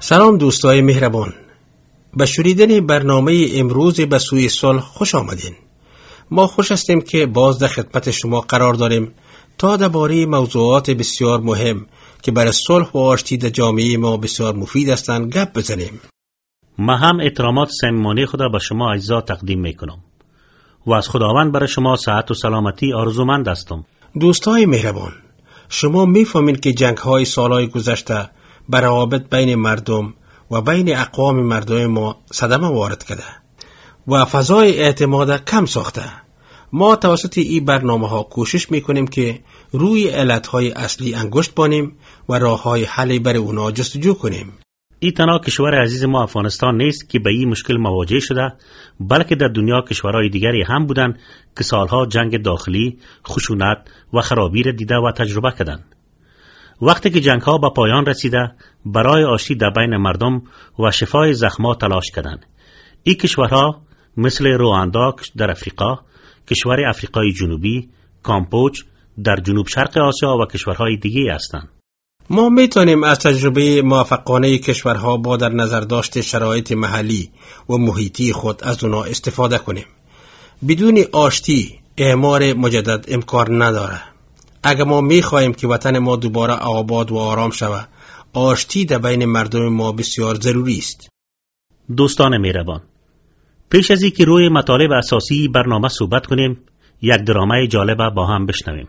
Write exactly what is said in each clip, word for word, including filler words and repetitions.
سلام دوستای مهربان، به شنیدن برنامه امروز به سوی صلح خوش آمدین. ما خوش هستیم که باز در خدمت شما قرار داریم تا درباره موضوعات بسیار مهم که برای صلح و آشتی در جامعه ما بسیار مفید هستند گپ بزنیم. ما هم احترامات صمیمانه خدا به شما اعزا تقدیم میکنم و از خداوند برای شما صحت و سلامتی آرزومند هستم. دوستای مهربان، شما میفهمید که جنگ های سالهای گذشته بر روابط بین مردم و بین اقوام مردم ما صدمه وارد کرده و فضای اعتماد کم ساخته. ما توسط این برنامه ها کوشش میکنیم که روی علت های اصلی انگشت بانیم و راه های حلی برای اونا جستجو کنیم. این تنها کشور عزیز ما افغانستان نیست که به این مشکل مواجه شده، بلکه در دنیا کشورهای دیگری هم بودند که سالها جنگ داخلی، خشونت و خرابی را دیده و تجربه کردند. وقتی که جنگ ها به پایان رسیده، برای آشتی در بین مردم و شفای زخم‌ها تلاش کردند. این کشورها مثل رواندا در افریقا، کشور افریقای جنوبی، کامبوج در جنوب شرق آسیا و کشورهای دیگه هستند. ما میتونیم از تجربه موفقانه کشورها با در نظر داشت شرایط محلی و محیطی خود از اونا استفاده کنیم. بدون آشتی اعمار مجدد امکان نداره. اگر ما میخواهیم که وطن ما دوباره آباد و آرام شود، آشتی در بین مردم ما بسیار ضروری است. دوستان مهربان، پیش از اینکه روی مطالب اساسی برنامه صحبت کنیم، یک درامه جالب با هم بشنویم.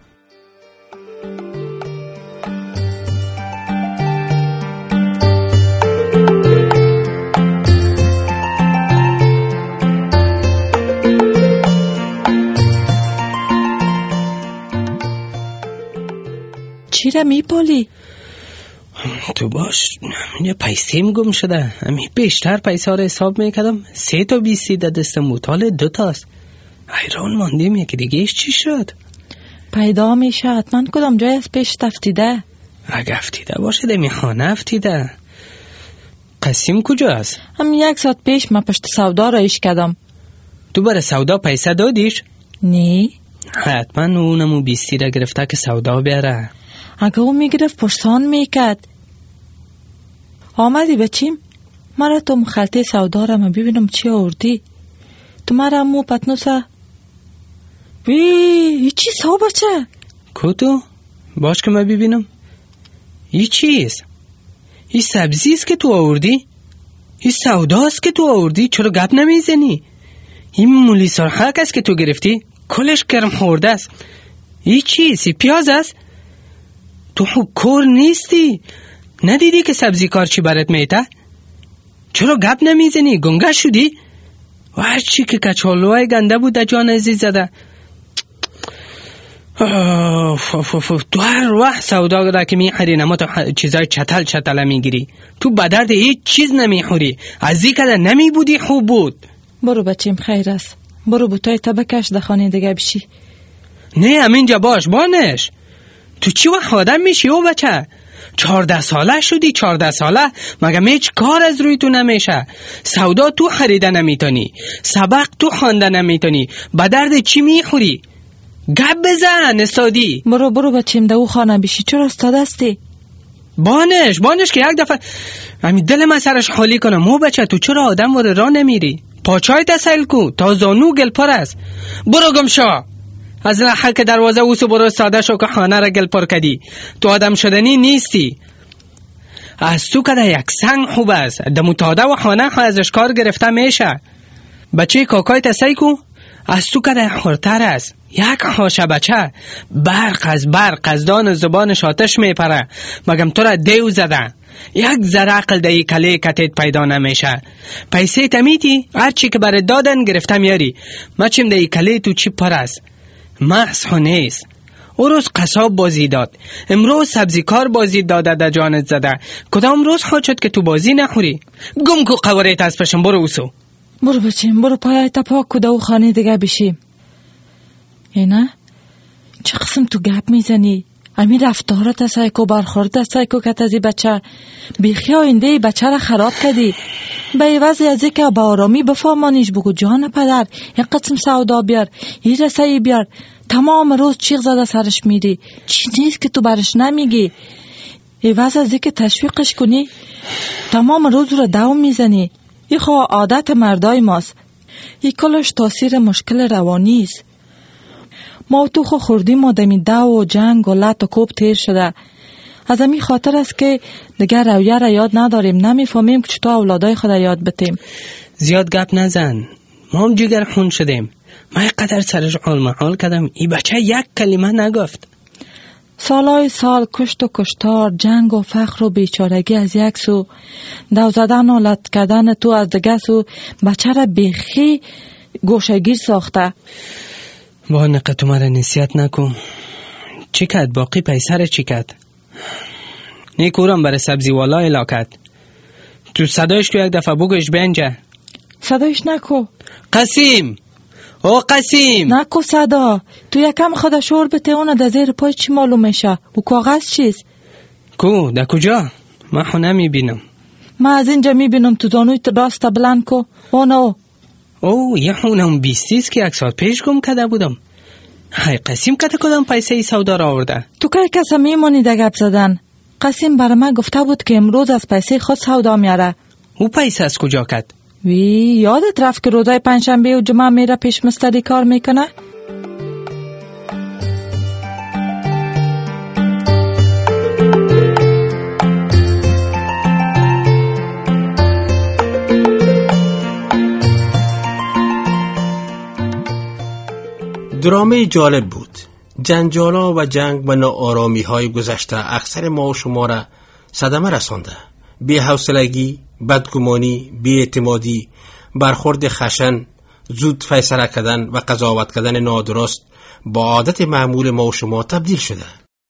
چی را میپالی؟ تو باش، یه پیسیم گم شده. امی بیشتر پیسا را حساب میکردم، سه تا بیستی در دستم بود، حالا دو تاست. حیران ماندیم یکی دیگهش چی شد؟ پیدا میشه حتما کدام جای از پیش تفتیده. اگه افتیده باشه دمی خانه افتیده. قسیم کجا است؟ هم یک ساعت پیش من پشت سودا را ایش کردم. تو برای سودا پیسه دادیش؟ نه. حتما اونمو بیستی را گرفته که سودا بیاره. اگه اون میگرفت پرسان میکرد. آمدی بچیم؟ مرا تو مخلطه سودا را من ببینم چی آوردی. تو مرا مو پتنوسه. وی ای چی سا بچه؟ کتو؟ باش که من ببینم. ای چیست؟ ای سبزیست که تو آوردی؟ ای سوداست که تو آوردی؟ چرا گپ نمیزنی؟ این مولی سرخک است که تو گرفتی؟ کلش گرم خورده است. ای چیست؟ ای پیاز است؟ تو کور نیستی؟ ندیدی که سبزی کار چی برات میته؟ چرا گپ نمیزنی؟ گنگه شدی؟ و هر چی که کچالوهای گنده بود در جان عزیز زده. تو هر وقت سودا را که میخری نما تو چیزای چتل چتل میگیری. تو به درد هیچ چیز نمیخوری. از این کده نمی بودی خوب بود. برو بچیم خیر است. برو بوتای تبکش در خانه دیگه بشی. نه همینجا باش بانش. تو چی وقت آدم میشی او بچه؟ چارده ساله شدی چارده ساله مگه هیچ کار از روی تو نمیشه؟ سودا تو خریده نمیتونی، سبق تو خوانده نمیتونی، به درد چی میخوری؟ گپ بزن استادی. برو برو بچیم در او خانه بشی. چرا استاد هستی؟ بانش بانش که یک دفعه امی دل من سرش خالی کنم. مو بچه تو چرا آدم وره را نمیری؟ پاچای تسهیل کو تا زانو گل پر است. برو گم شو. از لحه که دروازه اوسو برو ساده شو که خانه را گل پر کدی. تو آدم شدنی نیستی. از تو کده یک سنگ خوب است. دموتاده و خانه خو ازش کار گرفته میشه. بچه کاکای تسی کو از تو کده خورتر است. یک خاشه بچه برق از برق از دان زبانش آتش میپره. مگم تو را دیو زده. یک ذره عقل در یک کله کتت پیدا نمیشه. پیسه تمیتی هر چی که برای دادن گرفته میاری. مچیم در یک کله تو چی پر است. محض نیست. او روز قصاب بازی داد، امروز سبزیکار بازی داده در جانت زده. کدام روز خواهد شد که تو بازی نخوری؟ گم کو قواریت از پشم. برو اوسو. برو بچیم برو پایت پاک کده و خانه دیگه بشیم. اینه چه قسم تو گپ میزنی؟ امی رفتارت سایکو برخورد سایکو کت ازی بچه بیخی آینده بچه را خراب کردی. به عوض از که با آرامی بفهمانیش بگو جان پدر یک قسم سودا بیار، یه رسایی بیار. تمام روز چیغ زده سرش میری. چی نیست که تو برش نمیگی؟ عوض از اینکه تشویقش کنی تمام روز رو دو میزنی. این خواه عادت مردای ماست. این کلش تاثیر مشکل روانی است. ما تو خو خوردیم و دمی دو و جنگ و لط و کوب تیر شده. از همین خاطر است که دیگر رویه را یاد نداریم، نمیفهمیم که چطور اولادای خود یاد بتیم. زیاد گپ نزن، ما هم جگر خون شدیم. ما قدر سرش حال محال کردم، این بچه یک کلمه نگفت. سالای سال کشت و کشتار، جنگ و فخر و بیچارگی از یک سو، دو زدن و لط کردن تو از دیگه سو، بچه را بیخی گوشگیر ساخته. با نقط مرا نصیحت نکن. چی کد باقی پیسر چی کد؟ نیکورم برای سبزی والا علاقت. تو صدایش تو یک دفعه بگوش بینجا. صدایش نکو. قسیم او قسیم نکو صدا. تو یکم خدا شور بته اونو در زیر پای چی معلوم میشه؟ و کاغذ چیست؟ کو در کجا؟ من خونه میبینم. من از اینجا میبینم تو زانوی راست بلند کو. اونو او یه خونم بیستیست که یک ساعت پیش گم کده بودم. های قسیم کده کدام پیسه ای سودا را آورده؟ تو که کسا میمانی در گپ زدن. قسیم برای من گفته بود که امروز از پیسه خود سودا میاره. او پیسه از کجا کد؟ وی یادت رفت که روزای پنجشنبه و جمعه میره پیش مستری کار میکنه؟ درامه جالب بود. جنجالا و جنگ و ناآرامی های گذشته اکثر ما و شما را صدمه رسانده. بی‌حوصلگی، بدگمانی، بی‌اعتمادی، برخورد خشن، زود فیصله کردن و قضاوت کردن نادرست با عادت معمول ما و شما تبدیل شده.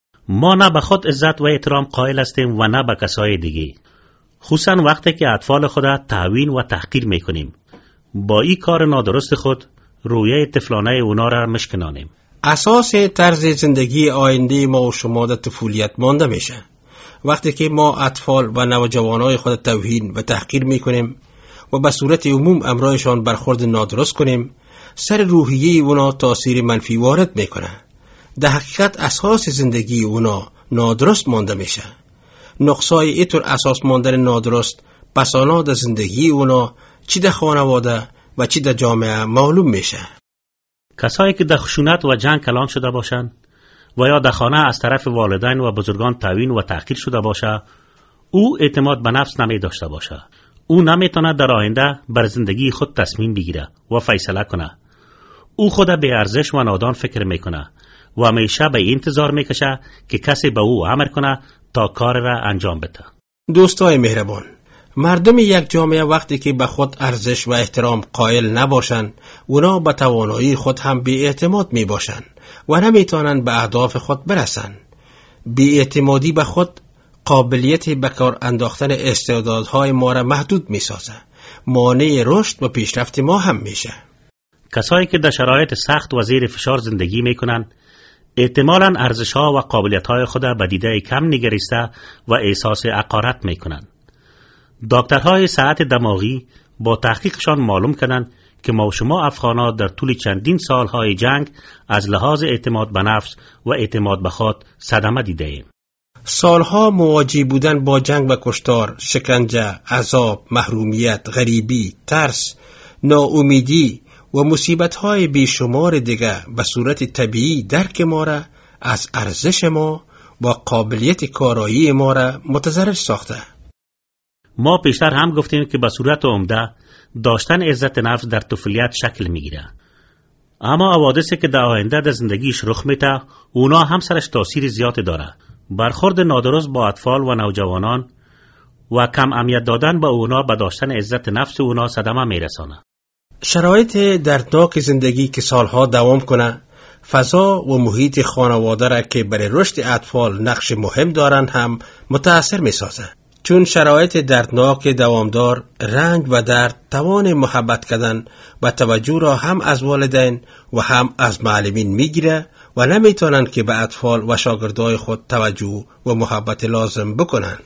ما نه به خود عزت و احترام قائل هستیم و نه به کسای دیگه، خصوصا وقتی که اطفال خود تهوین و تحقیر میکنیم. با این کار نادرست خود رویه طفلانه اونا را مشکنانیم. اساس طرز زندگی آینده ما و شما در طفولیت مانده میشه. وقتی که ما اطفال و نوجوانای خود توهین و تحقیر میکنیم و به صورت عموم امرایشان برخورد نادرست کنیم، سر روحیه اونا تاثیر منفی وارد میکنه. در حقیقت اساس زندگی اونا نادرست مانده میشه. نقصای اینطور اساس ماندن نادرست بسانا در زندگی اونا چی در خانواده و چی در جامعه معلوم میشه. کسایی که در خشونت و جنگ کلان شده باشند و یا در خانه از طرف والدین و بزرگان توهین و تحقیر شده باشه، او اعتماد به نفس نمی داشته باشه. او نمیتونه در آینده بر زندگی خود تصمیم بگیره و فیصله کنه. او خود به ارزش و نادان فکر میکنه و همیشه به انتظار میکشه که کسی به او امر کنه تا کار را انجام بده. دوستای مهربان، مردم یک جامعه وقتی که به خود ارزش و احترام قائل نباشند، اونا به توانایی خود هم بی اعتماد می باشند و نمیتونن به اهداف خود برسن. بی اعتمادی به خود قابلیت به کار انداختن استعدادهای ما را محدود می سازه. مانع رشد و پیشرفت ما هم میشه. کسایی که در شرایط سخت و زیر فشار زندگی میکنن، احتمالاً ارزش‌ها و قابلیت‌های خود به دیده کم نگریسته و احساس حقارت میکنن. دکترهای صحت دماغی با تحقیقشان معلوم کردند که ما و شما افغان‌ها در طول چندین سالهای جنگ از لحاظ اعتماد به نفس و اعتماد به خود صدمه دیده ایم. سالها مواجه بودن با جنگ و کشتار، شکنجه، عذاب، محرومیت، غریبی، ترس، ناامیدی و مصیبت‌های بیشمار دیگه به صورت طبیعی درک ما را از ارزش ما و قابلیت کارایی ما را متضرر ساخته. ما پیشتر هم گفتیم که به صورت عمده داشتن عزت نفس در طفولیت شکل میگیره، اما حوادثی که در آینده در زندگیش رخ میده اونا هم سرش تاثیر زیادی داره. برخورد نادرست با اطفال و نوجوانان و کم اهمیت دادن به اونا به داشتن عزت نفس اونا صدمه میرسانه. شرایط دردناک زندگی که سالها دوام کنه، فضا و محیط خانواده را که برای رشد اطفال نقش مهم دارن هم متاثر میسازه. چون شرایط دردناک دوامدار، رنج و درد توان محبت کردن و توجه را هم از والدین و هم از معلمین میگیره و نمیتونن که به اطفال و شاگردای خود توجه و محبت لازم بکنن.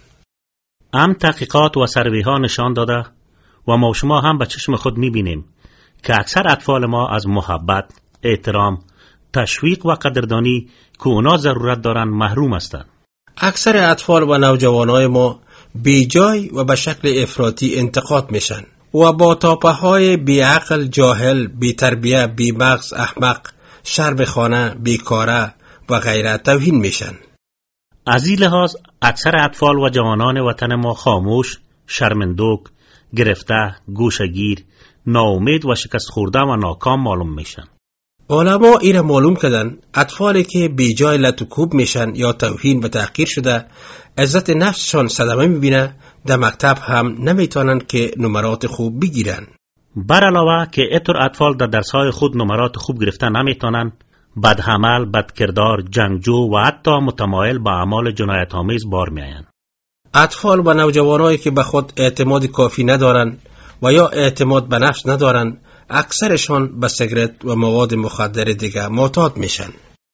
هم تحقیقات و سروی ها نشان داده و ما شما هم به چشم خود میبینیم که اکثر اطفال ما از محبت، احترام، تشویق و قدردانی که اونا ضرورت دارن محروم هستند. اکثر اطفال و نوجوانای ما بی جای و به شکل افراطی انتقاد میشن و با تاپه های بی عقل، جاهل، بی تربیه، بی مغز، احمق، شرب خانه، بیکاره و غیره توهین میشن. از این لحاظ اکثر اطفال و جوانان وطن ما خاموش، شرمندوک، گرفته، گوشگیر، ناامید و شکست خورده و ناکام معلوم میشن. علما ایره معلوم کردن اطفالی که بی جای لط و کوب میشن یا توهین و تحقیر شده، عزت نفسشان صدمه میبینه، در مکتب هم نمیتونن که نمرات خوب بگیرن. بر علاوه که اینطور اطفال در درسهای خود نمرات خوب گرفته نمیتونن، بدعمل، بدکردار، جنگجو و حتی متمایل به اعمال جنایت‌آمیز بار میآیند. اطفال و نوجوانایی که به خود اعتماد کافی ندارن و یا اعتماد به نفس ندارن، اکثرشان به سیگرت و مواد مخدر دیگه معتاد میشن.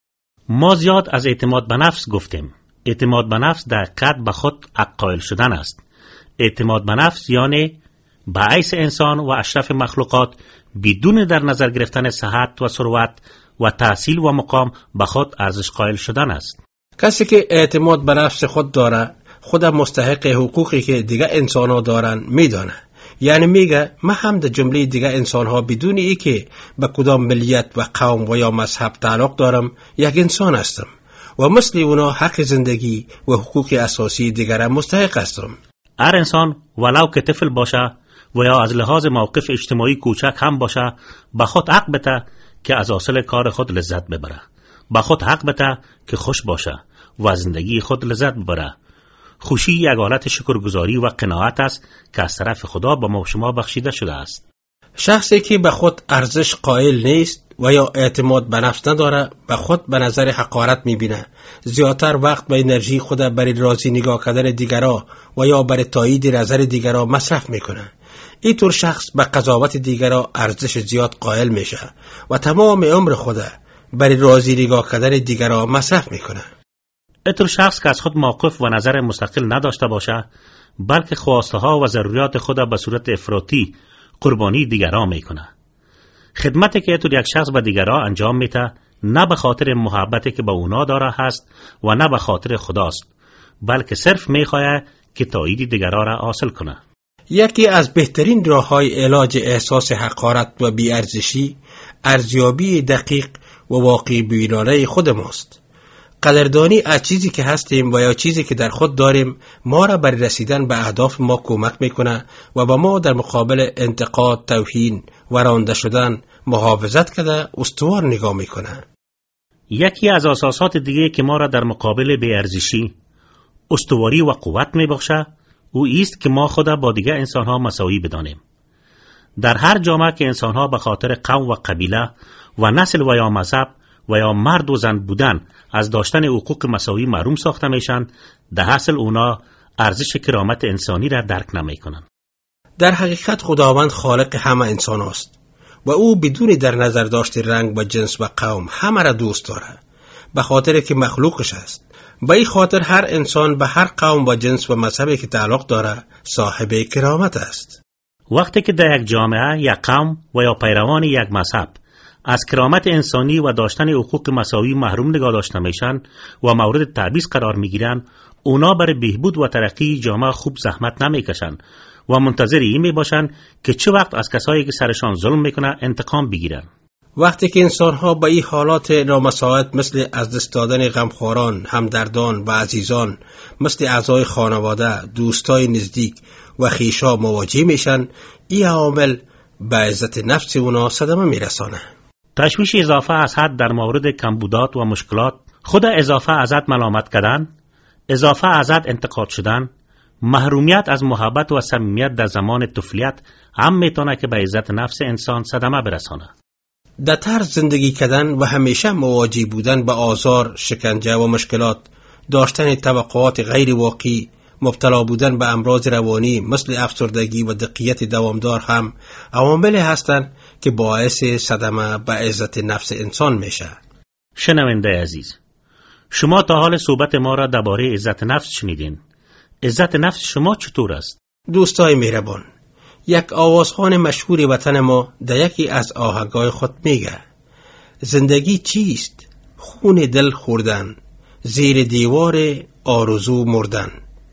ما زیاد از اعتماد به نفس گفتیم. اعتماد به نفس در حقیقت به خود قائل شدن است. اعتماد به نفس یعنی به حیث انسان و اشرف مخلوقات بدون در نظر گرفتن صحت و ثروت و تحصیل و مقام به خود ارزش قائل شدن است. کسی که اعتماد به نفس خود داره، خود مستحق حقوقی که دیگه انسان ها دارن میدانه. یعنی میگه من هم در جمله دیگه انسان ها بدون ای که به کدام ملیت و قوم و یا مذهب تعلق دارم یک انسان هستم و مثل اونا حق زندگی و حقوق اساسی دیگر مستحق هستم. هر انسان ولو که طفل باشه و یا از لحاظ موقف اجتماعی کوچک هم باشه، به خود حق بده که از حاصل کار خود لذت ببره. به خود حق بده که خوش باشه و از زندگی خود لذت ببره. خوشی یک حالت شکرگزاری و قناعت است که از طرف خدا به ما شما بخشیده شده است. شخصی که به خود ارزش قائل نیست و یا اعتماد به نفس نداره، به خود به نظر حقارت میبینه. زیادتر وقت و انرژی خود برای راضی نگاه کردن دیگرها و یا برای تایید نظر دیگرها مصرف میکنه. این طور شخص به قضاوت دیگرها ارزش زیاد قائل میشه و تمام عمر خود برای راضی نگاه کردن دیگرها مصرف میکنه. اینطور شخص که از خود موقف و نظر مستقل نداشته باشه، بلکه خواسته ها و ضروریات خود به صورت افراطی قربانی دیگران میکنه. خدمتی که اینطور یک شخص به دیگران انجام میده، نه به خاطر محبتی که به اونا داره هست و نه به خاطر خداست، بلکه صرف میخواه که تایید دیگران را حاصل کنه. یکی از بهترین راه‌های علاج احساس حقارت و بی‌ارزشی، ارزیابی دقیق و واقعی بینانه خود ماست. قدردانی از چیزی که هستیم و یا چیزی که در خود داریم ما را برای رسیدن به اهداف ما کمک میکنه و با ما در مقابل انتقاد، توهین و رانده شدن محافظت کرده استوار نگاه میکنه. یکی از اساسات دیگه که ما را در مقابل بی‌ارزشی، استواری و قوت میبخشه، او ایست که ما خود با دیگه انسانها مساوی بدانیم. در هر جامعه که انسانها به خاطر قوم و قبیله و نسل و یا مذهب و یا مرد و زن بودن از داشتن حقوق مساوی محروم ساخته میشن، در اصل اونا ارزش کرامت انسانی را درک نمیکنن. در حقیقت خداوند خالق همه انسان است و او بدون در نظر داشت رنگ و جنس و قوم همه را دوست داره، به خاطر که مخلوقش است. به این خاطر هر انسان به هر قوم و جنس و مذهبی که تعلق داره صاحب کرامت است. وقتی که در یک جامعه یک قوم و یا پیروان یک مذهب از کرامت انسانی و داشتن حقوق مساوی محروم نگاه داشته میشن و مورد تبعیض قرار میگیرن، اونا برای بهبود و ترقی جامعه خوب زحمت نمیکشن و منتظر این میباشن که چه وقت از کسایی که سرشان ظلم میکنه انتقام بگیرن. وقتی که انسان‌ها به این حالات نامساعد مثل از دست دادن غمخواران، همدردان و عزیزان، مثل اعضای خانواده، دوستای نزدیک و خویشا مواجه میشن، این عوامل به عزت نفس اونا صدمه میرسانه. تشویش اضافه از حد در مورد کمبودات و مشکلات، خود اضافه ازت ملامت کردن، اضافه ازت انتقاد شدن، محرومیت از محبت و صمیمیت در زمان طفولیت هم میتونه که به عزت نفس انسان صدمه برسانه. در طرز زندگی کردن و همیشه مواجه بودن با آزار، شکنجه و مشکلات، داشتن توقعات غیر واقعی، مبتلا بودن به امراض روانی مثل افسردگی و دقیقیت دوامدار هم عواملی هستند که باعث صدمه به عزت نفس انسان میشه. شنونده عزیز، شما تا حال صحبت ما را درباره عزت نفس شنیدین. عزت نفس شما چطور است؟ دوستای مهربان، یک آوازخوان مشهور وطن ما در یکی از آهنگای خود میگه: زندگی چیست؟ خون دل خوردن، زیر دیوار آرزو مردن.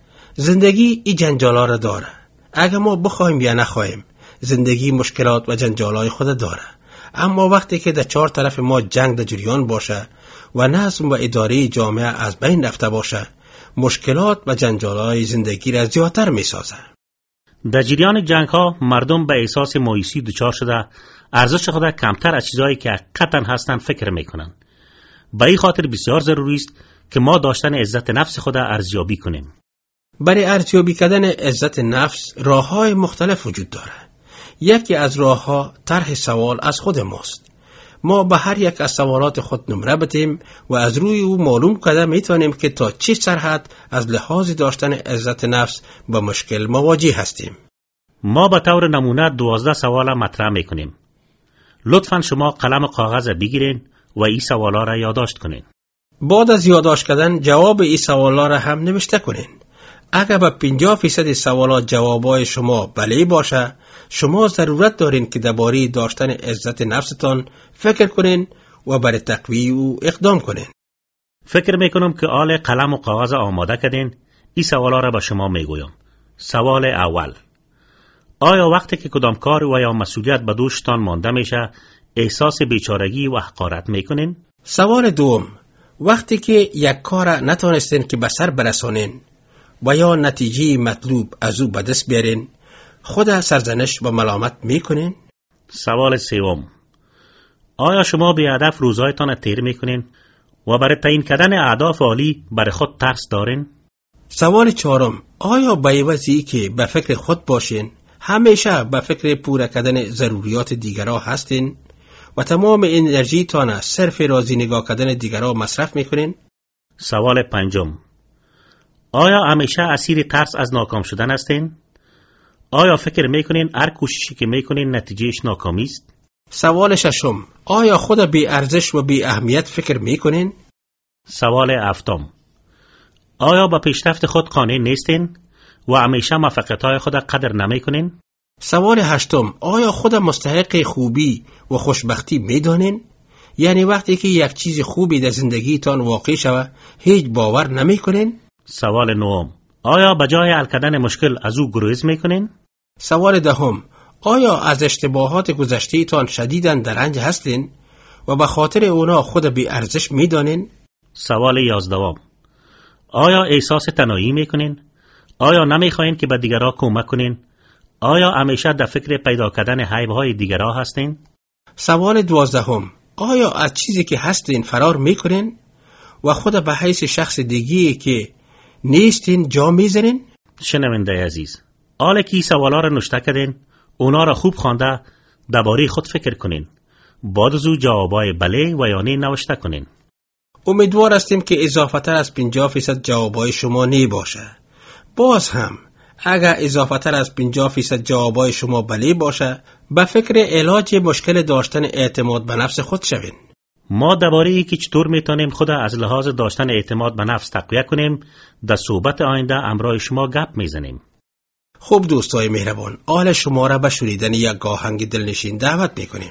زندگی این جنجالا را داره. اگر ما بخوایم یا نخوایم، زندگی مشکلات و جنجالای خود داره. اما وقتی که در چهار طرف ما جنگ در جریان باشه و نظم و اداره جامعه از بین رفته باشه، مشکلات و جنجالای زندگی را زیادتر می سازه. در جریان جنگ ها مردم به احساس مایوسی دچار شده، ارزش خود کمتر از چیزایی که حقیقتا هستند فکر میکنن. به این خاطر بسیار ضروری است که ما داشتن عزت نفس خود ارزیابی کنیم. برای ارزیابی کردن عزت نفس راه‌های مختلف وجود داره. یکی از راه‌ها طرح سوال از خود ماست. ما به هر یک از سوالات خود نمره بدیم و از روی او معلوم کرده میتونیم که تا چه سرحد از لحاظ داشتن عزت نفس با مشکل مواجه هستیم. ما به طور نمونه دوازده سوال مطرح میکنیم. لطفاً شما قلم و کاغذ بگیرین و این سوالا را یادداشت کنین. بعد از یادداشت کردن جواب این سوالا را هم نوشته کنین. اگر به پنجاه فیصد سوالات جوابای شما بله باشه، شما ضرورت دارین که درباره داشتن عزت نفستان فکر کنین و برای تقویت او اقدام کنین. فکر میکنم که آل قلم و کاغذ آماده کردین. این سوالا را به شما میگویم. سوال اول: آیا وقتی که کدام کار و یا مسئولیت به دوشتان مانده میشه احساس بیچارگی و حقارت میکنین؟ سوال دوم: وقتی که یک کار نتونستین که به سر برسانین و یا نتیجه مطلوب از او به دست بیارین، خود سرزنش و ملامت میکنین؟ سوال سوم: آیا شما به هدف روزایتان تیر میکنین و برای تعیین کردن اهداف عالی برای خود ترس دارین؟ سوال چهارم: آیا به عوضی که به فکر خود باشین همیشه به فکر پورا کردن ضروریات دیگرها هستین و تمام انرژی تان صرف راضی نگاه کردن دیگرها مصرف میکنین؟ سوال پنجم: آیا همیشه اسیر ترس از ناکام شدن هستین؟ آیا فکر میکنین هر کوششی که میکنین نتیجهش ناکامی است؟ سوال ششم: آیا خود بی ارزش و بی اهمیت فکر میکنین؟ سوال هفتم: آیا با پیشرفت خود قانع نیستین و همیشه موفقیت‌های خود قدر نمیکنین؟ سوال هشتم: آیا خود مستحق خوبی و خوشبختی میدانین؟ یعنی وقتی که یک چیز خوبی در زندگیتان واقع شود هیچ باور نمیکنین؟ سوال نهم: آیا بجای حل کردن مشکل از او گریز میکنین؟ سوال دهم: آیا از اشتباهات گذشته‌تان شدیداً در رنج هستین و به خاطر اونا خود بی ارزش میدانین؟ سوال یازدهم: آیا احساس تنهایی میکنین؟ آیا نمیخواین که به دیگرها کمک کنین؟ آیا همیشه در فکر پیدا کردن عیب‌های دیگرها هستین؟ سوال دوازدهم: آیا از چیزی که هستین فرار میکنین و خود به حیث شخص دیگه‌ای که نیستین جا میذارین؟ شنونده عزیز، حالا که سوالا را نوشته کردین، اونا را خوب خوانده درباره خود فکر کنین. بعد از او جوابای بله و یا نه نوشته کنین. امیدوار هستیم که اضافه تر از پنجاه فیصد جوابای شما نی باشه. باز هم اگر اضافه تر از پنجاه فیصد جوابای شما بله باشه، به فکر علاج مشکل داشتن اعتماد به نفس خود شوین. ما درباره اینکه چطور میتونیم خود از لحاظ داشتن اعتماد به نفس تقویت کنیم در صحبت آینده همراه شما گپ میزنیم. خوب دوستای مهربان، آل شما را به شنیدن یک آهنگ دلنشین دعوت میکنیم.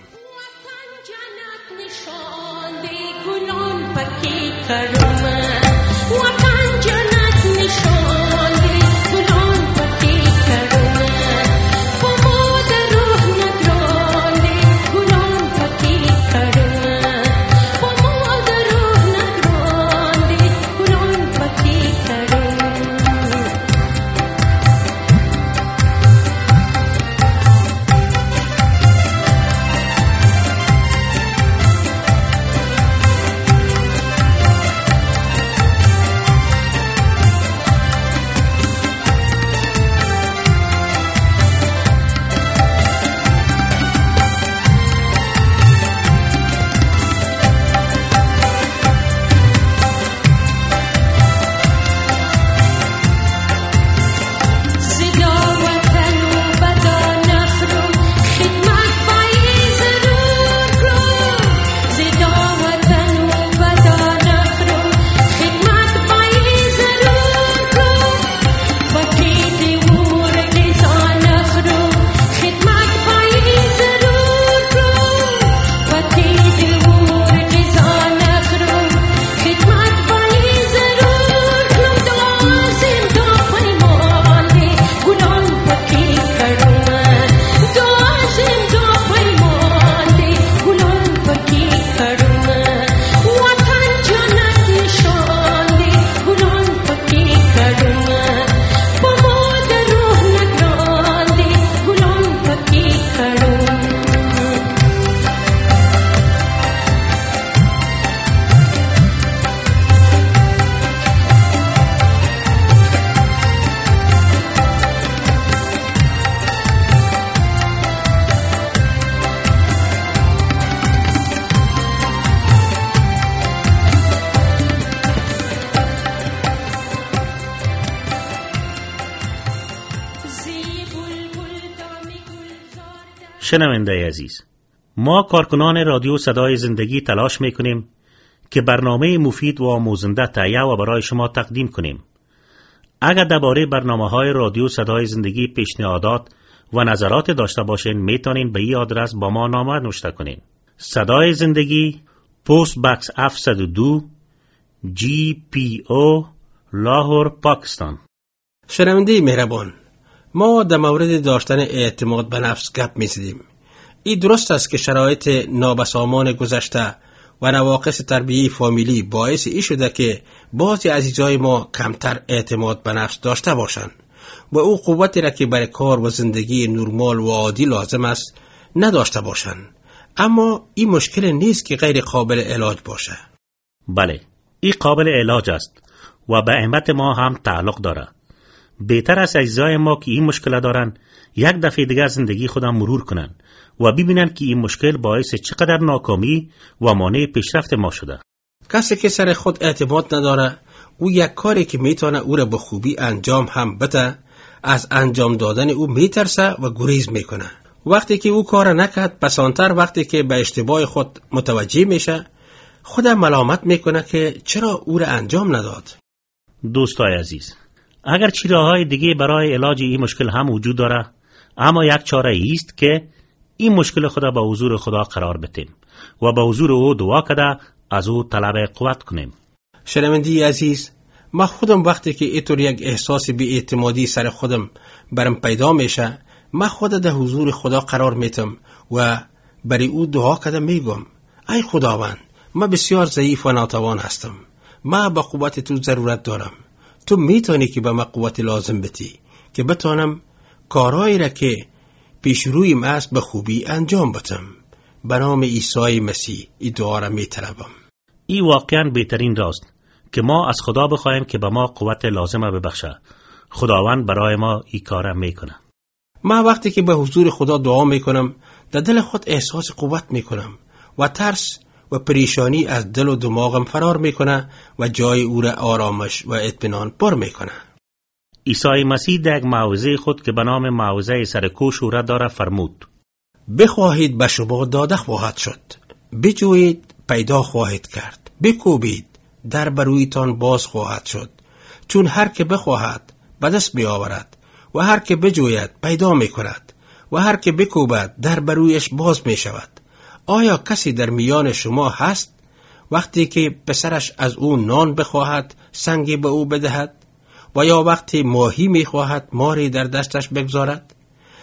شنونده عزیز، ما کارکنان رادیو صدای زندگی تلاش میکنیم که برنامه مفید و آموزنده تهیه و برای شما تقدیم کنیم. اگر درباره برنامه‌های رادیو صدای زندگی پیشنهادات و نظرات داشته باشین، میتونین به این آدرس با ما نامه نوشته کنین. صدای زندگی، پست باکس هفتصد و دو، جی پی او، لاهور، پاکستان. شنونده مهربان، ما در مورد داشتن اعتماد به نفس گپ می‌زدیم. این درست است که شرایط نابسامان گذشته و نواقص تربیتی فامیلی باعث ای شده که بعضی عزیزای ما کمتر اعتماد به نفس داشته باشند و او قوتی را که برای کار و زندگی نرمال و عادی لازم است نداشته باشند. اما این مشکل نیست که غیر قابل علاج باشه. بله، این قابل علاج است و به اهمیت ما هم تعلق داره. بهتر است عزیزای ما که این مشکل دارن یک دفعه دیگر زندگی خودم مرور کنن و ببینن که این مشکل باعث چقدر ناکامی و مانع پیشرفت ما شده. کسی که سر خود اعتماد نداره، او یک کاری که میتونه او را به خوبی انجام هم بده، از انجام دادن او میترسه و گریز میکنه. وقتی که او کار نکرد، بسانتر وقتی که به اشتباه خود متوجه میشه، خود ملامت میکنه که چرا او را انجام نداد. دوستای عزیز، اگر چی راه‌های دیگه برای علاج این مشکل هم وجود داره، اما یک چاره ایست که این مشکل خدا به حضور خدا قرار بدیم و به حضور او دعا کرده از او طلب قوت کنیم. شنوندی عزیز، من خودم وقتی که اینطور یک احساس بی‌اعتمادی سر خودم برم پیدا میشه، من خود در حضور خدا قرار میتم و برای او دعا کرده میگم: ای خداوند، من بسیار ضعیف و ناتوان هستم. من به قوت تو ضرورت دارم. تو میتونی که به من قوت لازم بدی که بتانم کارهایی را که پیش رویم است به خوبی انجام بدم. به نام عیسی مسیح این دعا را میطلبم. این واقعا بهترین راست که ما از خدا بخوایم که به ما قوت لازمه ببخشه. خداوند برای ما این کار میکنه. من وقتی که به حضور خدا دعا میکنم، در دل خود احساس قوت میکنم و ترس و پریشانی از دل و دماغم فرار میکنه و جای او را آرامش و اطمینان پر میکنه. عیسی مسیح در یک موعظه خود که به نام موعظه سرکوش شهرت داره فرمود: بخواهید به شما داده خواهد شد، بجویید پیدا خواهید کرد، بکوبید در برویتان باز خواهد شد. چون هر که بخواهد به دست بیاورد و هر که بجوید پیدا میکند و هر که بکوبد در برویش باز میشود. آیا کسی در میان شما هست وقتی که پسرش از او نان بخواهد سنگی به او بدهد و یا وقتی ماهی میخواهد ماری در دستش بگذارد؟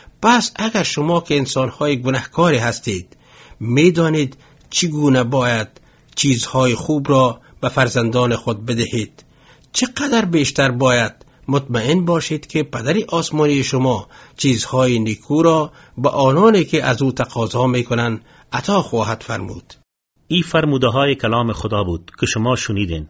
پس اگر شما که انسانهای گناهکاری هستید میدانید چگونه باید چیزهای خوب را به فرزندان خود بدهید، چقدر بیشتر باید مطمئن باشید که پدر آسمانی شما چیزهای نیکو را به آنانی که از او تقاضا میکنند عطا خواهد فرمود. این فرموده های کلام خدا بود که شما شنیدین.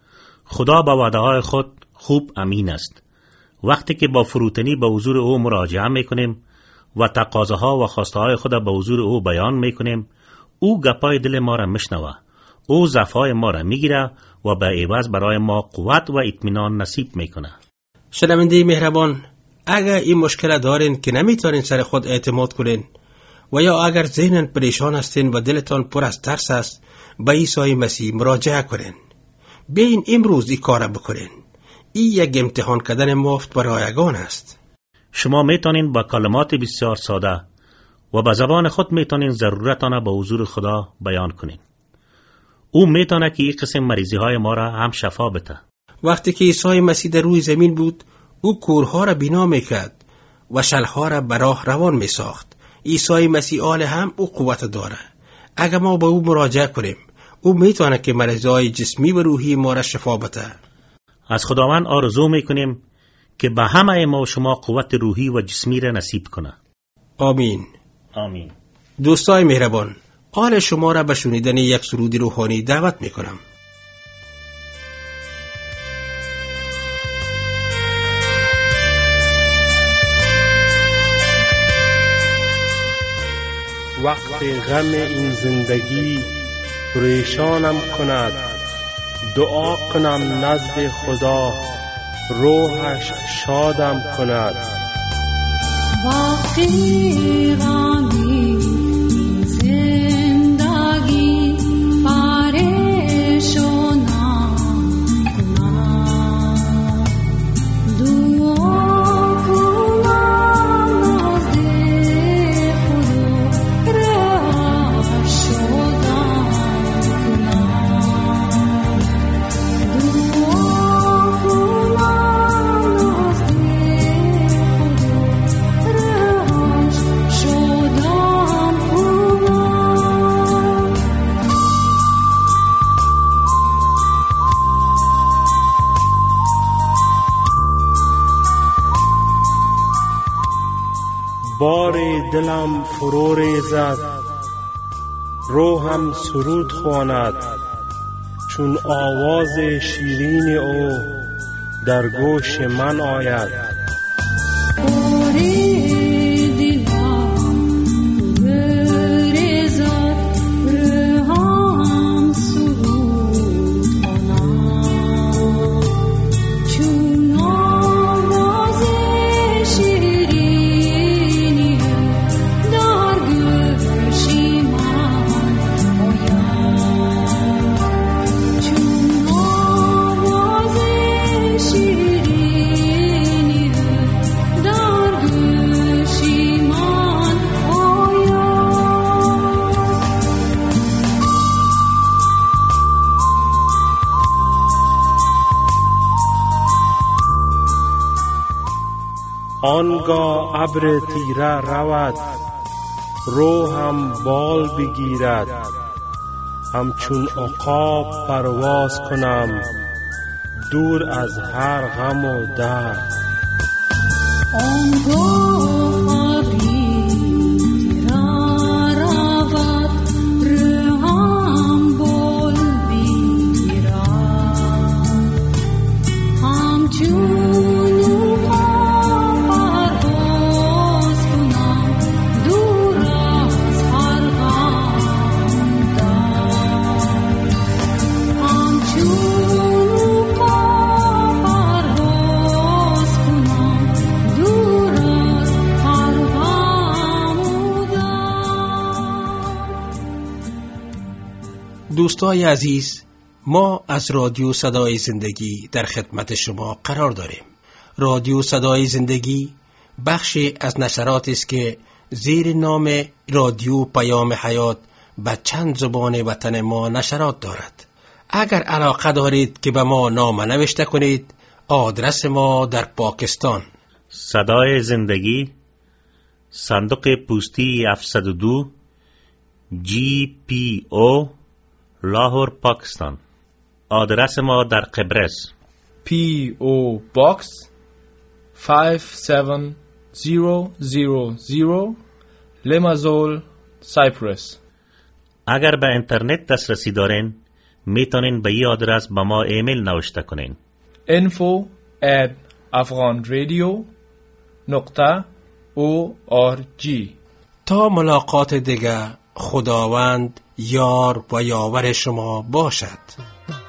خدا با وعده های خود خوب امین است. وقتی که با فروتنی به حضور او مراجعه میکنیم و تقاضاها و خواسته های خود به حضور او بیان میکنیم، او گپای دل ما را میشنوه. او ضعف‌های ما را میگیره و به عوض برای ما قوت و اطمینان نصیب میکنه. شنونده مهربان، اگر این مشکل دارین که نمیتونین سر خود اعتماد کنین و یا اگر ذهنن پریشان هستین و دلتان پر از ترس است، به عیسی مسیح مراجعه کنین. بیاین امروز این کار بکنین. این یک امتحان کردن مفت و رایگان است. شما میتونین با کلمات بسیار ساده و به زبان خود میتونین ضرورتان به حضور خدا بیان کنین. او میتونه که این قسم مریضی های ما را هم شفا بده. وقتی که عیسی مسیح در روی زمین بود، او کورها را بینا میکرد و شلها را به راه روان میساخت. عیسی مسیح آل هم او قوت داره. اگر ما به او مراجعه کنیم، او میتونه که مریضای جسمی و روحی ما را شفا بده. از خداوند آرزو میکنیم که به همه ما شما قوت روحی و جسمی را نصیب کنه. آمین. آمین. دوستای مهربان، حال شما را به شنیدن یک سرود روحانی دعوت میکنم. وقت غم این زندگی پریشانم کند، دعا کنم نزد خدا روحش شادم کند. وقتی غم بار دلم فرو ریزد، روحم سرود خواند، چون آواز شیرین او در گوش من آید. آنگاه ابر تیره رود، روحم بال بگیرد، همچون عقاب پرواز کنم دور از هر غم و درد. آنگاه ابر تیره رود، روحم بال بگیرد، همچون دوستای عزیز، ما از رادیو صدای زندگی در خدمت شما قرار داریم. رادیو صدای زندگی بخشی از نشرات است که زیر نام رادیو پیام حیات به چند زبان وطن ما نشرات دارد. اگر علاقه دارید که به ما نامه نوشته کنید، آدرس ما در پاکستان: صدای زندگی، صندوق پستی هفتصد و دو، جی پی او، لاهور، پاکستان. آدرس ما در قبرس: پی او Box پنج هفت صفر صفر صفر، لیمازول، سایپرس. اگر به اینترنت دسترسی دارین، میتونین به این آدرس به ما ایمیل نوشته کنین: info at afghanradio dot org. تا ملاقات دیگر، خداوند یار و یاور شما باشد.